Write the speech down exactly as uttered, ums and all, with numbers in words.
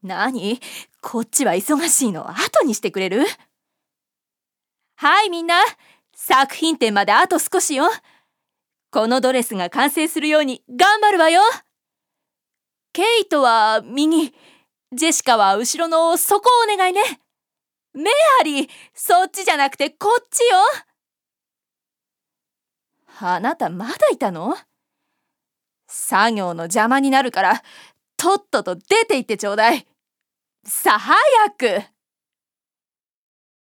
なに？こっちは忙しいの。後にしてくれる？はいみんな、作品展まであと少しよ。このドレスが完成するように頑張るわよ。ケイトは右、ジェシカは後ろのそこをお願いね。メアリー、そっちじゃなくてこっちよ。あなたまだいたの？作業の邪魔になるからとっとと出て行ってちょうだい。さあ早く。